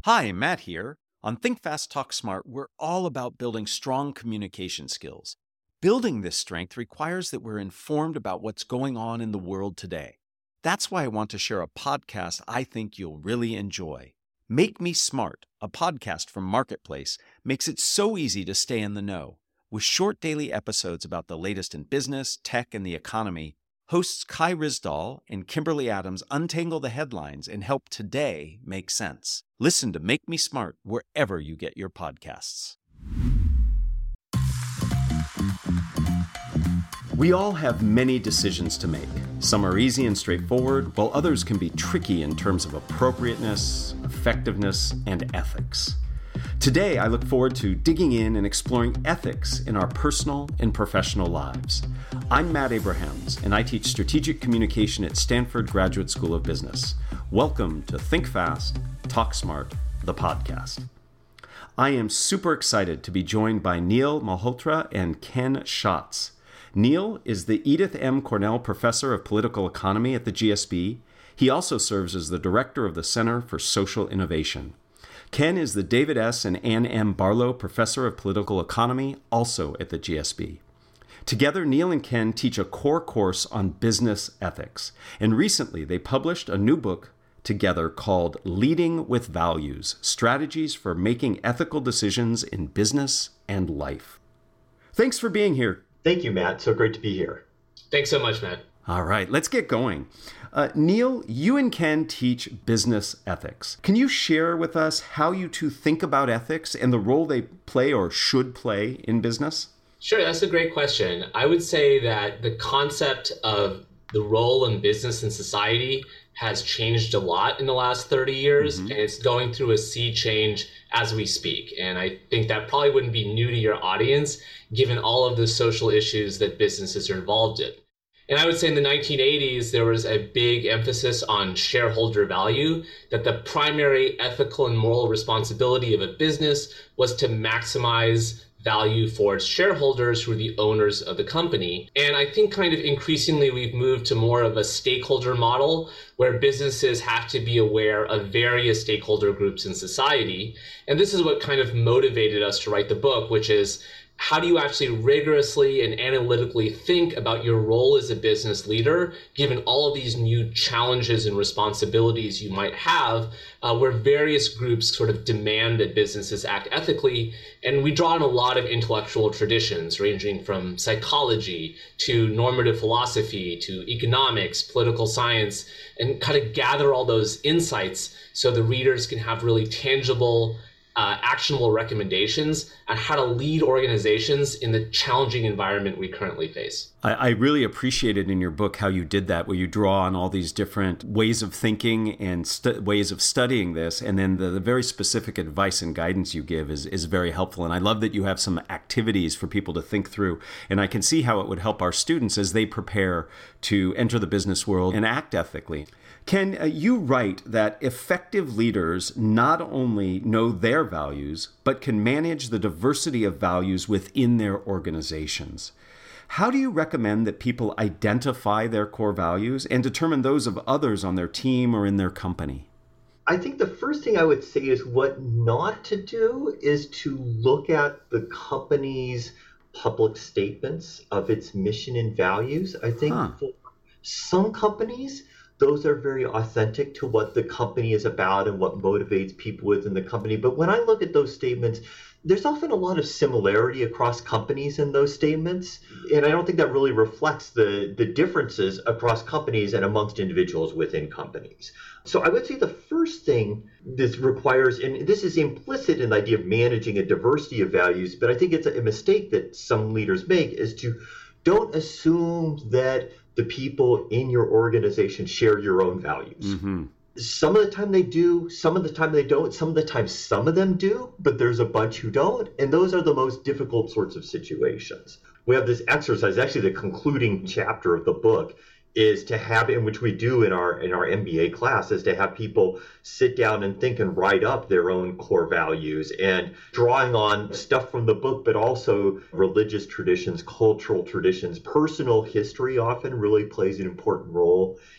Hi, Matt here. On Think Fast, Talk Smart, we're all about building strong communication skills. Building this strength requires that we're informed about what's going on in the world today. That's why I want to share a podcast I think you'll really enjoy. Make Me Smart, a podcast from Marketplace, makes it so easy to stay in the know. With short daily episodes about the latest in business, tech, and the economy, hosts Kai Risdahl and Kimberly Adams untangle the headlines and help today make sense. Listen to Make Me Smart wherever you get your podcasts. We all have many decisions to make. Some are easy and straightforward, while others can be tricky in terms of appropriateness, effectiveness, and ethics. Today, I look forward to digging in and exploring ethics in our personal and professional lives. I'm Matt Abrahams, and I teach strategic communication at Stanford Graduate School of Business. Welcome to Think Fast, Talk Smart, the podcast. I am super excited to be joined by Neil Malhotra and Ken Schatz. Neil is the Edith M. Cornell Professor of Political Economy at the GSB. He also serves as the Director of the Center for Social Innovation. Ken is the David S. and Ann M. Barlow Professor of Political Economy, also at the GSB. Together, Neil and Ken teach a core course on business ethics, and recently they published a new book together called Leading with Values: Strategies for Making Ethical Decisions in Business and Life. Thanks for being here. Thank you, Matt. So great to be here. Thanks so much, Matt. All right, let's get going. Neil, you and Ken teach business ethics. Can you share with us how you two think about ethics and the role they play or should play in business? Sure, that's a great question. I would say that the concept of the role in business and society has changed a lot in the last 30 years, and it's going through a sea change as we speak. And I think that probably wouldn't be new to your audience, given all of the social issues that businesses are involved in. And I would say in the 1980s, there was a big emphasis on shareholder value, that the primary ethical and moral responsibility of a business was to maximize value for its shareholders, who are the owners of the company. And I think kind of increasingly we've moved to more of a stakeholder model where businesses have to be aware of various stakeholder groups in society. And this is what kind of motivated us to write the book, which is how do you actually rigorously and analytically think about your role as a business leader, given all of these new challenges and responsibilities you might have, where various groups sort of demand that businesses act ethically. And we draw on a lot of intellectual traditions, ranging from psychology to normative philosophy to economics, political science, and kind of gather all those insights so the readers can have really tangible, actionable recommendations on how to lead organizations in the challenging environment we currently face. I really appreciated in your book how you did that, where you draw on all these different ways of thinking and ways of studying this, and then the very specific advice and guidance you give is very helpful. And I love that you have some activities for people to think through, and I can see how it would help our students as they prepare to enter the business world and act ethically. Ken, you write that effective leaders not only know their values, but can manage the diversity of values within their organizations. How do you recommend that people identify their core values and determine those of others on their team or in their company? I think the first thing I would say is what not to do is to look at the company's public statements of its mission and values. I think for some companies, those are very authentic to what the company is about and what motivates people within the company. But when I look at those statements, there's often a lot of similarity across companies in those statements. And I don't think that really reflects the differences across companies and amongst individuals within companies. So I would say the first thing this requires, and this is implicit in the idea of managing a diversity of values, but I think it's a mistake that some leaders make, is to don't assume that the people in your organization share your own values. Mm-hmm. Some of the time they do, some of the time they don't, some of the time some of them do, but there's a bunch who don't. And those are the most difficult sorts of situations. We have this exercise, actually the concluding chapter of the book is to have, in which we do in our MBA class, is to have people sit down and think and write up their own core values, and drawing on stuff from the book, but also religious traditions, cultural traditions. Personal history often really plays an important role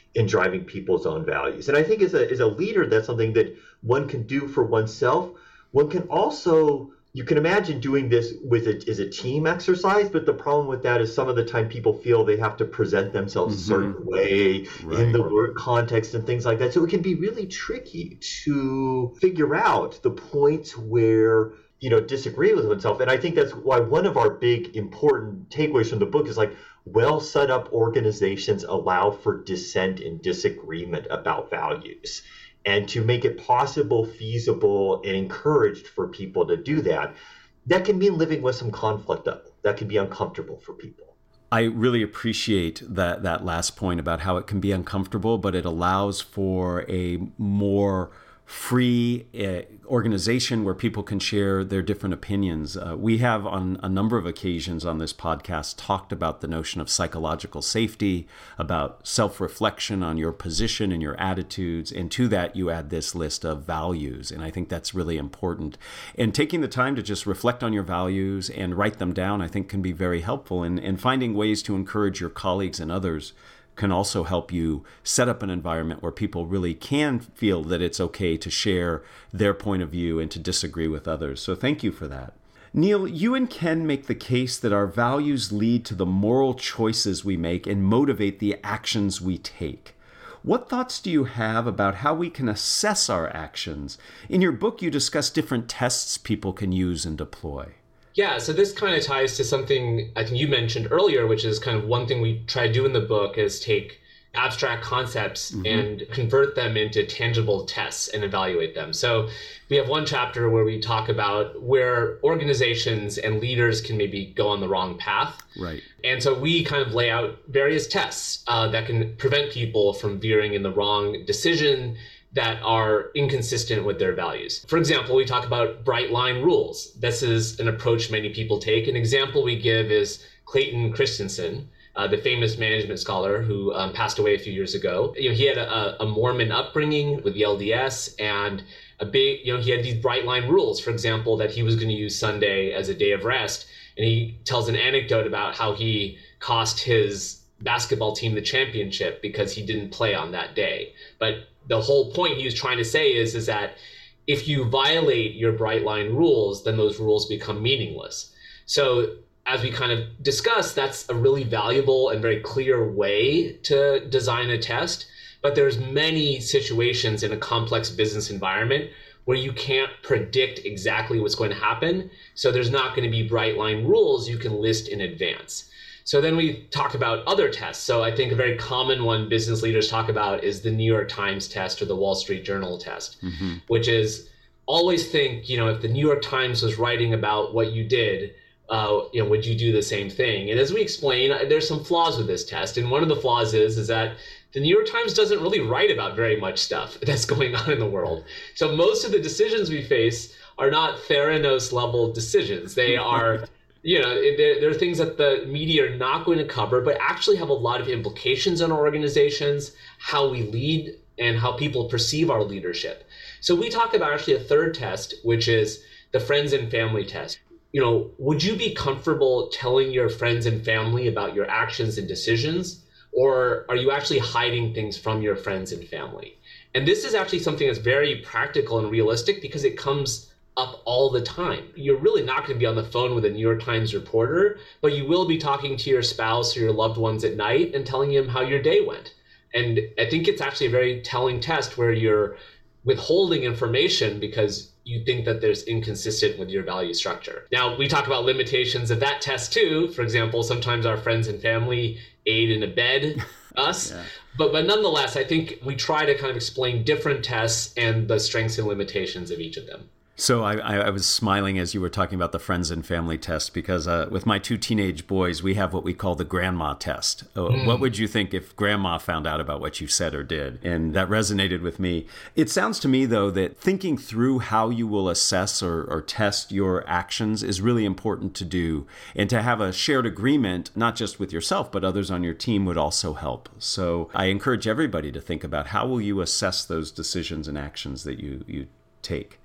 in driving people's own values. And I think as a leader, that's something that one can do for oneself. One can also, you can imagine doing this with it as a team exercise, but the problem with that is some of the time people feel they have to present themselves a certain way in the work context and things like that. So it can be really tricky to figure out the points where disagree with oneself. And I think that's why one of our big important takeaways from the book is like, well set up organizations allow for dissent and disagreement about values. And to make it possible, feasible, and encouraged for people to do that, that can mean living with some conflict though. That can be uncomfortable for people. I really appreciate that last point about how it can be uncomfortable, but it allows for a more free organization where people can share their different opinions. We have on a number of occasions on this podcast talked about the notion of psychological safety, about self-reflection on your position and your attitudes. And to that, you add this list of values. And I think that's really important. And taking the time to just reflect on your values and write them down, I think can be very helpful. And finding ways to encourage your colleagues and others can also help you set up an environment where people really can feel that it's okay to share their point of view and to disagree with others. So thank you for that. Neil, you and Ken make the case that our values lead to the moral choices we make and motivate the actions we take. What thoughts do you have about how we can assess our actions? In your book, you discuss different tests people can use and deploy. Yeah, so this kind of ties to something I think you mentioned earlier, which is kind of one thing we try to do in the book is take abstract concepts and convert them into tangible tests and evaluate them. So we have one chapter where we talk about where organizations and leaders can maybe go on the wrong path. Right. And so we kind of lay out various tests that can prevent people from veering in the wrong decision that are inconsistent with their values. For example, we talk about bright line rules. This is an approach many people take. An example we give is Clayton Christensen, the famous management scholar who passed away a few years ago. He had a Mormon upbringing with the LDS, and he had these bright line rules. For example, that he was going to use Sunday as a day of rest. And he tells an anecdote about how he cost his basketball team the championship because he didn't play on that day. But the whole point he was trying to say is that if you violate your bright line rules, then those rules become meaningless. So as we kind of discussed, that's a really valuable and very clear way to design a test. But there's many situations in a complex business environment where you can't predict exactly what's going to happen. So there's not going to be bright line rules you can list in advance. So then we talked about other tests. So I think a very common one business leaders talk about is the New York Times test or the Wall Street Journal test, which is always think, if the New York Times was writing about what you did, would you do the same thing? And as we explain, there's some flaws with this test. And one of the flaws is that the New York Times doesn't really write about very much stuff that's going on in the world. So most of the decisions we face are not Theranos level decisions. They are there are things that the media are not going to cover, but actually have a lot of implications on our organizations, how we lead, and how people perceive our leadership. So we talk about actually a third test, which is the friends and family test. Would you be comfortable telling your friends and family about your actions and decisions, or are you actually hiding things from your friends and family? And this is actually something that's very practical and realistic because it comes up all the time. You're really not going to be on the phone with a New York Times reporter, but you will be talking to your spouse or your loved ones at night and telling them how your day went. And I think it's actually a very telling test where you're withholding information because you think that there's inconsistent with your value structure. Now, we talk about limitations of that test too. For example, sometimes our friends and family aid and abet us. Yeah. But nonetheless, I think we try to kind of explain different tests and the strengths and limitations of each of them. So I was smiling as you were talking about the friends and family test because with my two teenage boys, we have what we call the grandma test. What would you think if grandma found out about what you said or did? And that resonated with me. It sounds to me, though, that thinking through how you will assess or test your actions is really important to do. And to have a shared agreement, not just with yourself, but others on your team would also help. So I encourage everybody to think about how will you assess those decisions and actions that you take.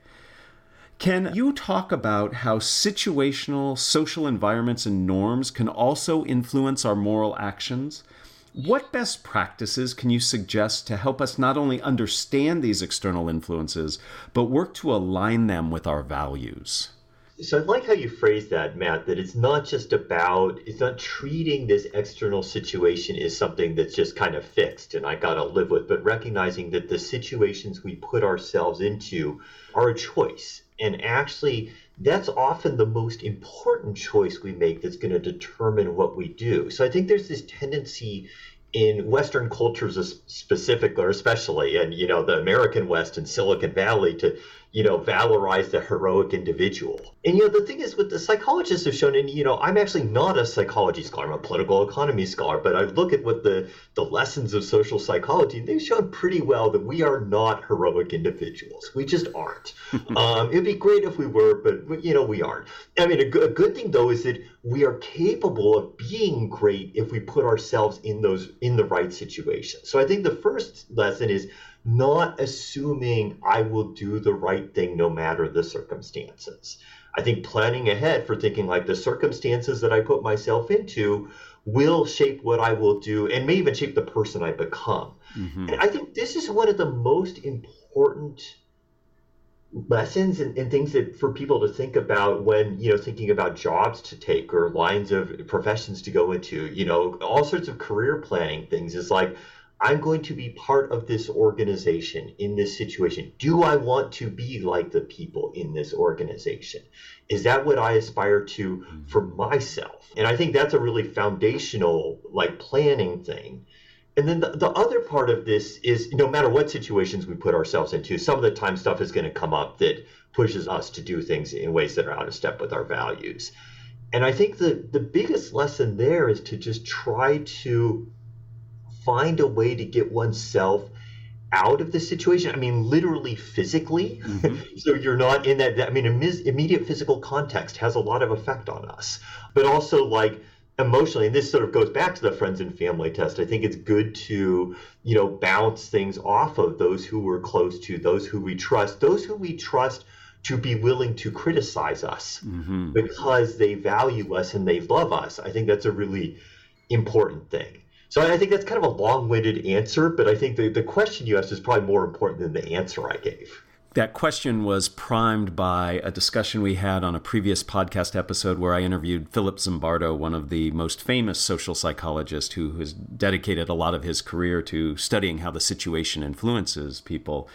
Ken, you talk about how situational, social environments and norms can also influence our moral actions. What best practices can you suggest to help us not only understand these external influences, but work to align them with our values? So I like how you phrase that, Matt, that it's not treating this external situation as something that's just kind of fixed and I got to live with, but recognizing that the situations we put ourselves into are a choice. And actually, that's often the most important choice we make that's going to determine what we do. So I think there's this tendency in Western cultures specific, or especially, and the American West and Silicon Valley to valorize the heroic individual. And the thing is, what the psychologists have shown, and I'm actually not a psychology scholar, I'm a political economy scholar, but I look at what the lessons of social psychology, and they've shown pretty well that we are not heroic individuals. We just aren't. It'd be great if we were, but we aren't. I mean, a good thing though is that we are capable of being great if we put ourselves in the right situations. So I think the first lesson is not assuming I will do the right thing no matter the circumstances. I think planning ahead for thinking like the circumstances that I put myself into will shape what I will do and may even shape the person I become. Mm-hmm. And I think this is one of the most important lessons and things that for people to think about when, thinking about jobs to take or lines of professions to go into, all sorts of career planning things is like, I'm going to be part of this organization in this situation. Do I want to be like the people in this organization? Is that what I aspire to for myself? And I think that's a really foundational, planning thing. And then the other part of this is no matter what situations we put ourselves into, some of the time stuff is going to come up that pushes us to do things in ways that are out of step with our values. And I think the biggest lesson there is to just try to find a way to get oneself out of the situation. I mean, literally physically. Mm-hmm. So you're not in that. I mean, immediate physical context has a lot of effect on us, but also emotionally, and this sort of goes back to the friends and family test. I think it's good to, bounce things off of those who we're close to, those who we trust to be willing to criticize us mm-hmm. because they value us and they love us. I think that's a really important thing. So I think that's kind of a long-winded answer, but I think the question you asked is probably more important than the answer I gave. That question was primed by a discussion we had on a previous podcast episode where I interviewed Philip Zimbardo, one of the most famous social psychologists who has dedicated a lot of his career to studying how the situation influences people.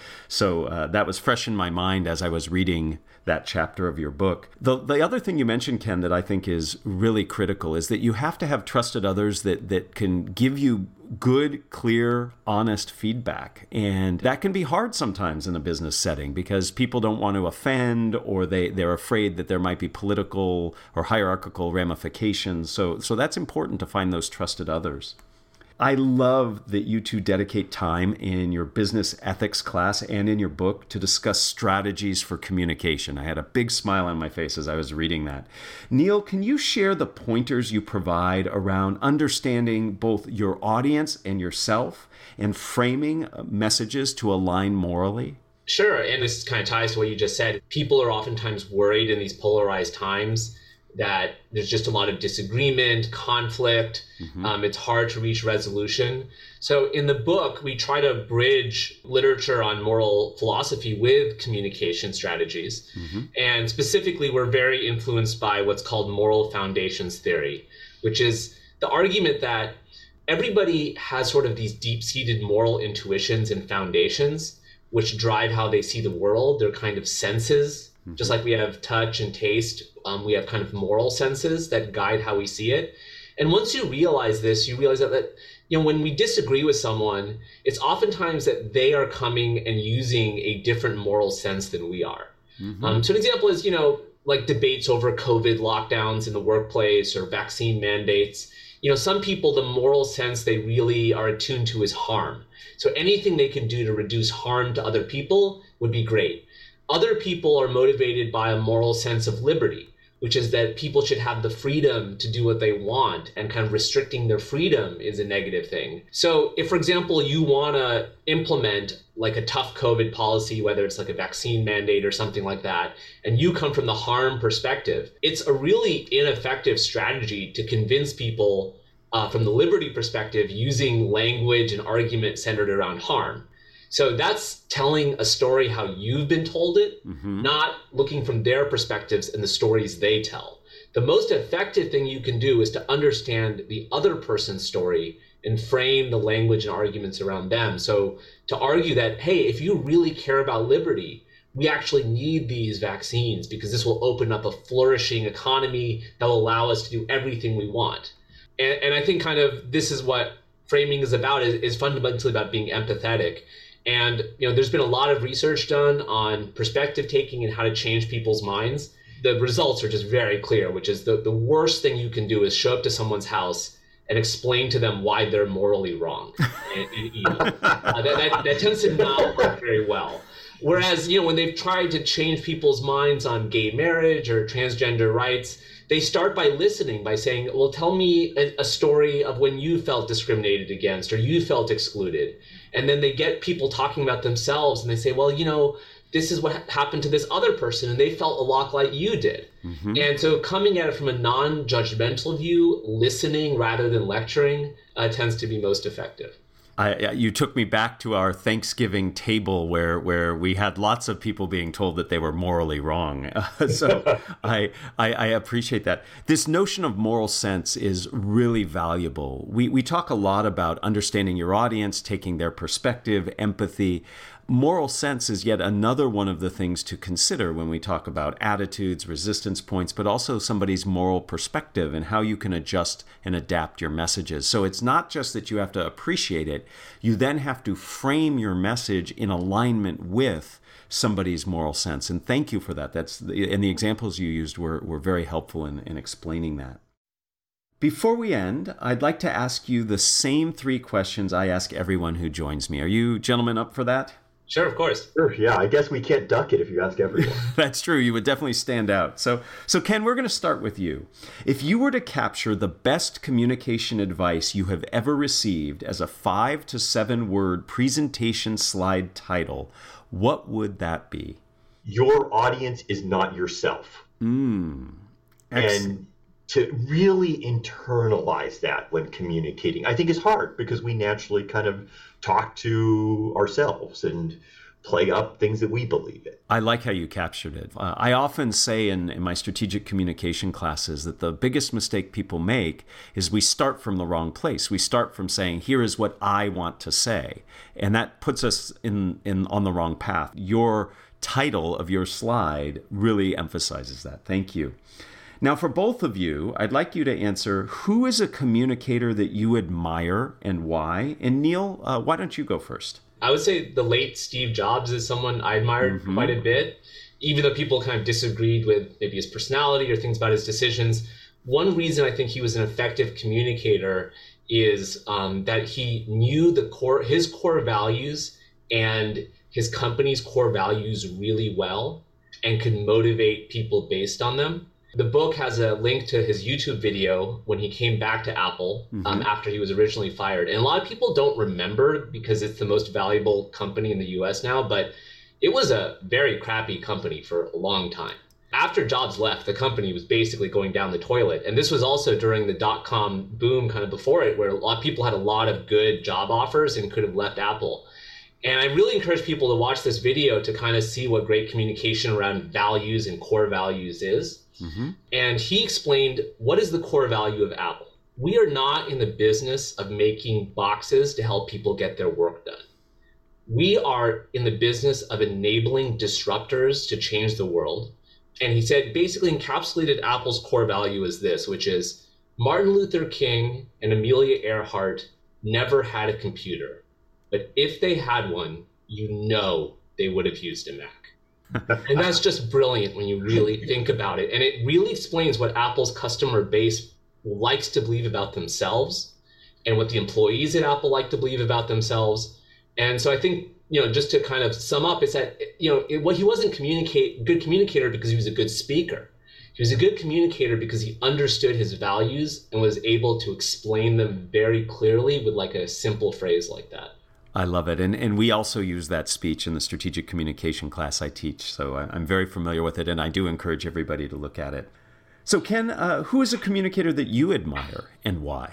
So that was fresh in my mind as I was reading that chapter of your book. The other thing you mentioned, Ken, that I think is really critical is that you have to have trusted others that can give you good, clear, honest feedback. And that can be hard sometimes in a business setting because people don't want to offend or they're afraid that there might be political or hierarchical ramifications. So that's important to find those trusted others. I love that you two dedicate time in your business ethics class and in your book to discuss strategies for communication. I had a big smile on my face as I was reading that. Neil, can you share the pointers you provide around understanding both your audience and yourself and framing messages to align morally? Sure, and this kind of ties to what you just said. People are oftentimes worried in these polarized times that there's just a lot of disagreement, conflict. Mm-hmm. It's hard to reach resolution. So in the book, we try to bridge literature on moral philosophy with communication strategies. Mm-hmm. And specifically, we're very influenced by what's called moral foundations theory, which is the argument that everybody has sort of these deep-seated moral intuitions and foundations, which drive how they see the world. They're kind of senses. Mm-hmm. Just like we have touch and taste, we have kind of moral senses that guide how we see it. And once you realize this, you realize that when we disagree with someone, it's oftentimes that they are coming and using a different moral sense than we are. Mm-hmm. So an example is, like debates over COVID lockdowns in the workplace or vaccine mandates. Some people, the moral sense they really are attuned to is harm. So anything they can do to reduce harm to other people would be great. Other people are motivated by a moral sense of liberty, which is that people should have the freedom to do what they want, and kind of restricting their freedom is a negative thing. So if, for example, you want to implement like a tough COVID policy, whether it's like a vaccine mandate or something like that, and you come from the harm perspective, it's a really ineffective strategy to convince people from the liberty perspective, using language and argument centered around harm. So that's telling a story how you've been told it, not looking from their perspectives and the stories they tell. The most effective thing you can do is to understand the other person's story and frame the language and arguments around them. So to argue that, hey, if you really care about liberty, we actually need these vaccines because this will open up a flourishing economy that will allow us to do everything we want. And I think kind of this is what framing is about, is fundamentally about being empathetic. And there's been a lot of research done on perspective taking and how to change people's minds. The results are just very clear, which is the worst thing you can do is show up to someone's house and explain to them why they're morally wrong and evil. That tends to not work very well. Whereas, when they've tried to change people's minds on gay marriage or transgender rights, they start by listening, by saying, well, tell me a story of when you felt discriminated against or you felt excluded. And then they get people talking about themselves and they say, well, this is what happened to this other person and they felt a lot like you did. And so coming at it from a non-judgmental view, listening rather than lecturing tends to be most effective. You took me back to our Thanksgiving table where we had lots of people being told that they were morally wrong. So I appreciate that. This notion of moral sense is really valuable. We talk a lot about understanding your audience, taking their perspective, empathy. Moral sense is yet another one of the things to consider when we talk about attitudes, resistance points, but also somebody's moral perspective and how you can adjust and adapt your messages. So it's not just that you have to appreciate it, you then have to frame your message in alignment with somebody's moral sense. And thank you for that. And the examples you used were very helpful in explaining that. Before we end, I'd like to ask you the same 3 questions I ask everyone who joins me. Are you gentlemen up for that? Sure, of course. Sure, yeah. I guess we can't duck it if you ask everyone. That's true. You would definitely stand out. So Ken, we're going to start with you. If you were to capture the best communication advice you have ever received as a 5 to 7 word presentation slide title, what would that be? Your audience is not yourself. And to really internalize that when communicating, I think is hard because we naturally kind of talk to ourselves and play up things that we believe in. I like how you captured it. I often say in my strategic communication classes that the biggest mistake people make is we start from the wrong place. We start from saying, here is what I want to say. And that puts us on the wrong path. Your title of your slide really emphasizes that. Thank you. Now, for both of you, I'd like you to answer, who is a communicator that you admire and why? And Neil, why don't you go first? I would say the late Steve Jobs is someone I admired quite a bit, even though people kind of disagreed with maybe his personality or things about his decisions. One reason I think he was an effective communicator is that he knew his core values and his company's core values really well and could motivate people based on them. The book has a link to his YouTube video when he came back to Apple after he was originally fired. And a lot of people don't remember because it's the most valuable company in the US now, but it was a very crappy company for a long time. After Jobs left, the company was basically going down the toilet. And this was also during the dot-com boom kind of before it, where a lot of people had a lot of good job offers and could have left Apple. And I really encourage people to watch this video to kind of see what great communication around values and core values is. And he explained, what is the core value of Apple? We are not in the business of making boxes to help people get their work done. We are in the business of enabling disruptors to change the world. And he said, basically encapsulated Apple's core value is this, which is Martin Luther King and Amelia Earhart never had a computer. But if they had one, they would have used a Mac. And that's just brilliant when you really think about it. And it really explains what Apple's customer base likes to believe about themselves and what the employees at Apple like to believe about themselves. And so I think, just to kind of sum up, is that, he wasn't good communicator because he was a good speaker. He was a good communicator because he understood his values and was able to explain them very clearly with like a simple phrase like that. I love it. And we also use that speech in the strategic communication class I teach. So I'm very familiar with it, and I do encourage everybody to look at it. So Ken, who is a communicator that you admire and why?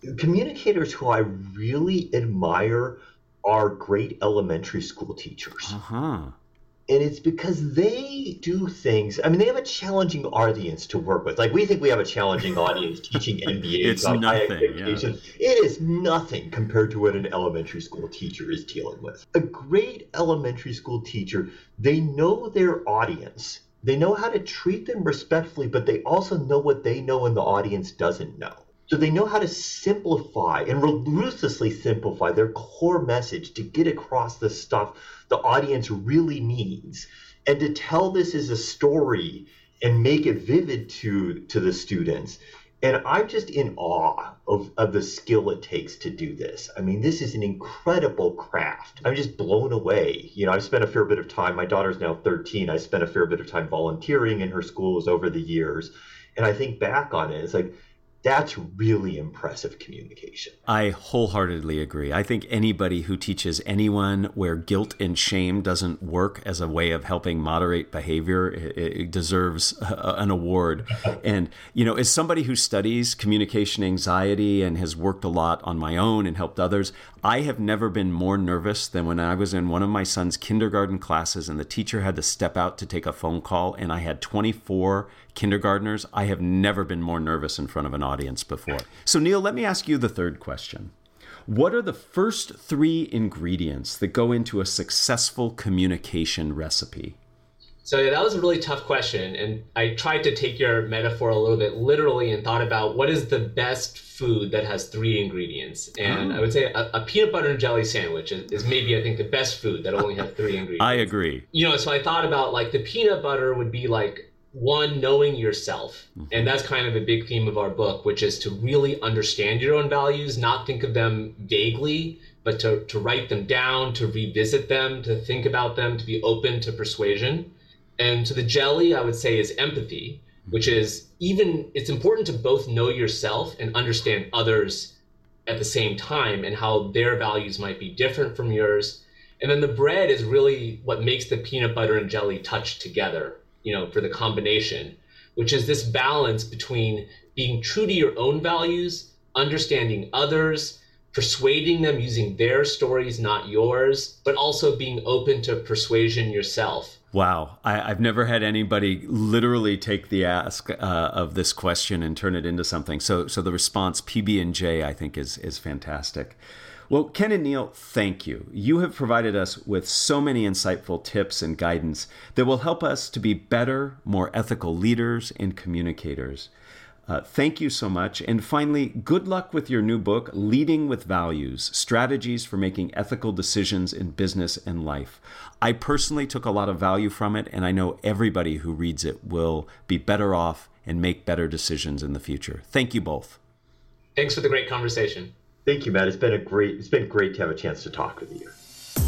Communicators who I really admire are great elementary school teachers. Uh-huh. And it's because they do things. I mean, they have a challenging audience to work with. Like, we think we have a challenging audience teaching MBAs It's on high nothing, expectations. Yeah. It is nothing compared to what an elementary school teacher is dealing with. A great elementary school teacher, they know their audience. They know how to treat them respectfully, but they also know what they know and the audience doesn't know. So they know how to simplify and ruthlessly simplify their core message to get across the stuff the audience really needs, and to tell this as a story and make it vivid to the students. And I'm just in awe of the skill it takes to do this. I mean, this is an incredible craft. I'm just blown away. You know, I've spent a fair bit of time, my daughter's now 13, I spent a fair bit of time volunteering in her schools over the years. And I think back on it, it's like, that's really impressive communication. I wholeheartedly agree. I think anybody who teaches anyone where guilt and shame doesn't work as a way of helping moderate behavior, it deserves an award. And, you know, as somebody who studies communication anxiety and has worked a lot on my own and helped others, I have never been more nervous than when I was in one of my son's kindergarten classes and the teacher had to step out to take a phone call and I had 24 kindergartners. I have never been more nervous in front of an audience before. So Neil, let me ask you the third question. What are the first 3 ingredients that go into a successful communication recipe? So yeah, that was a really tough question. And I tried to take your metaphor a little bit literally and thought about what is the best food that has 3 ingredients. And I would say a peanut butter and jelly sandwich is maybe, I think, the best food that only has 3 ingredients. I agree. You know, so I thought about like the peanut butter would be like, one, knowing yourself. And that's kind of a big theme of our book, which is to really understand your own values, not think of them vaguely, but to write them down, to revisit them, to think about them, to be open to persuasion. And to the jelly, I would say, is empathy, which is it's important to both know yourself and understand others at the same time and how their values might be different from yours. And then the bread is really what makes the peanut butter and jelly touch together, you know, for the combination, which is this balance between being true to your own values, understanding others, persuading them using their stories, not yours, but also being open to persuasion yourself. Wow. I've never had anybody literally take the ask of this question and turn it into something. So the response, PB&J, I think is fantastic. Well, Ken and Neil, thank you. You have provided us with so many insightful tips and guidance that will help us to be better, more ethical leaders and communicators. Thank you so much. And finally, good luck with your new book, Leading with Values, Strategies for Making Ethical Decisions in Business and Life. I personally took a lot of value from it, and I know everybody who reads it will be better off and make better decisions in the future. Thank you both. Thanks for the great conversation. Thank you, Matt. It's been great to have a chance to talk with you.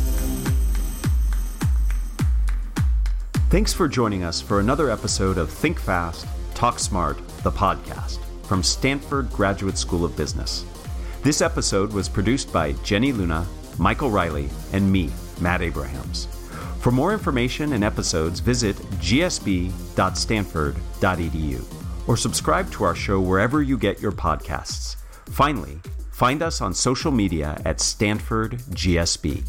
Thanks for joining us for another episode of Think Fast, Talk Smart, the podcast from Stanford Graduate School of Business. This episode was produced by Jenny Luna, Michael Riley, and me, Matt Abrahams. For more information and episodes, visit gsb.stanford.edu or subscribe to our show wherever you get your podcasts. Finally, find us on social media at Stanford GSB.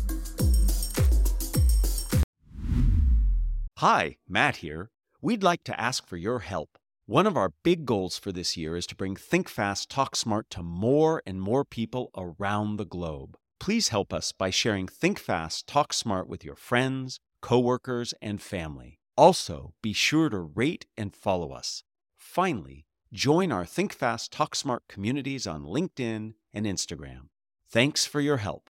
Hi, Matt here. We'd like to ask for your help. One of our big goals for this year is to bring Think Fast, Talk Smart to more and more people around the globe. Please help us by sharing Think Fast, Talk Smart with your friends, coworkers, and family. Also, be sure to rate and follow us. Finally, join our Think Fast, Talk Smart communities on LinkedIn and Instagram. Thanks for your help.